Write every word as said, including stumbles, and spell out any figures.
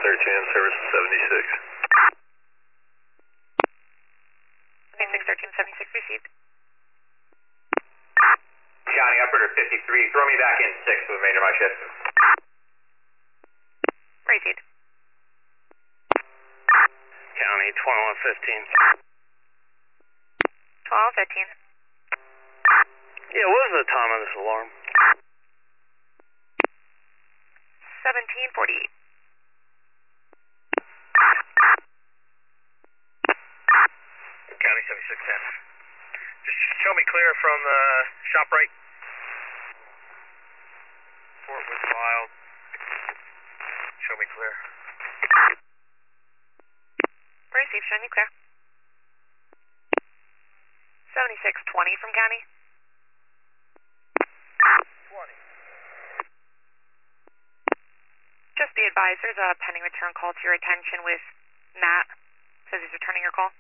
thirteen, service seventy-six. seventy-six, thirteen, seventy-six received. County, operator fifty-three, throw me back in six with Major my shift. Received. County, twenty-one fifteen. twelve, fifteen. Yeah, what is the time on this alarm? seventeen, forty-eight. County, seventy-six ten. Just show me clear from the shop right. Fort was filed. Show me clear. Received, showing you clear. seventy-six, twenty from county. twenty. Just be advised, there's a pending return call to your attention with Matt. Says he's returning your call.